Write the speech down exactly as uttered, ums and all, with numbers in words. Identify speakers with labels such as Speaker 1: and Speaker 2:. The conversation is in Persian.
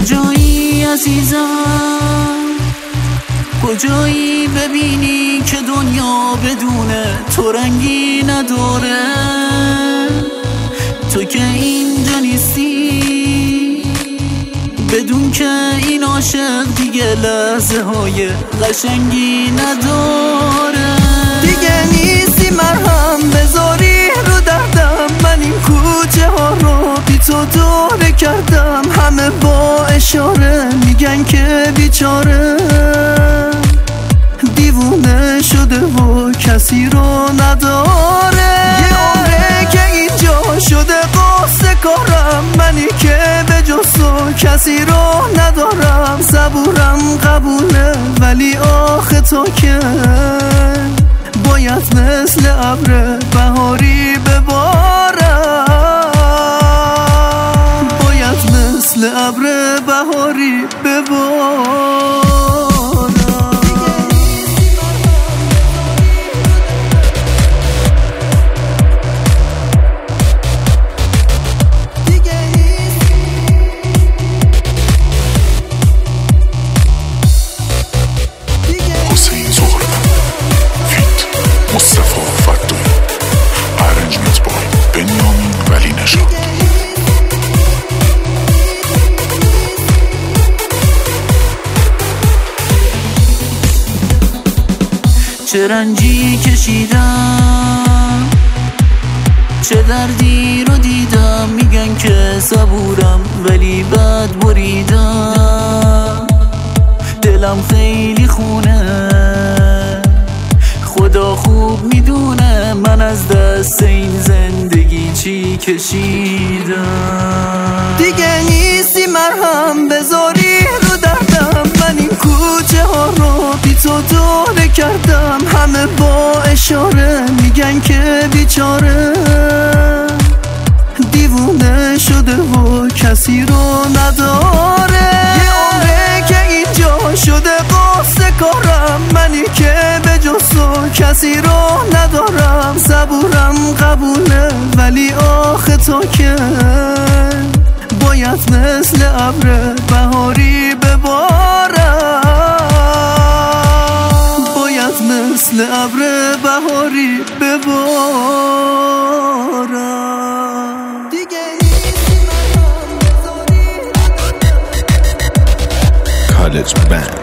Speaker 1: کجایی عزیزم، کجایی ببینی که دنیا بدون تو رنگی نداره. تو که اینجا نیستی بدون که این عاشق دیگه لحظه های قشنگی نداره.
Speaker 2: دیگه نیستی مرهم بذاری رو دردم، من این کوچه ها رو بی تو دوره کردم. همه با اشاره میگن که بیچاره دیوونه شده و کسی رو نداره. یه عمره که اینجا شده قصه کارم، منی که به جز تو کسی رو ندارم. صبورم قبوله ولی آخه تو که باید مثل ابر بهاری ببارم، باید مثل ابر بهاری ببارم.
Speaker 1: چه رنجی کشیدم، چه دردی رو دیدم. میگن که صبورم ولی بد بریدم. دلم خیلی خونه، خدا خوب میدونه من از دست این زندگی چی کشیدم.
Speaker 2: دیگه نیستی مرهم بذاری رو دردم، من این کوچه ها رو بی تو دوره کردم. همه با اشاره میگن که بیچاره دیوونه شده و کسی رو نداره. یه عمره که اینجا شده قصه کارم، منی که به جز تو کسی رو ندارم. صبورم قبوله ولی آخه تو که باید مثل ابر بهاری ببارم، باید مثل ابر بهاری ببارم. دیگه
Speaker 3: College Band.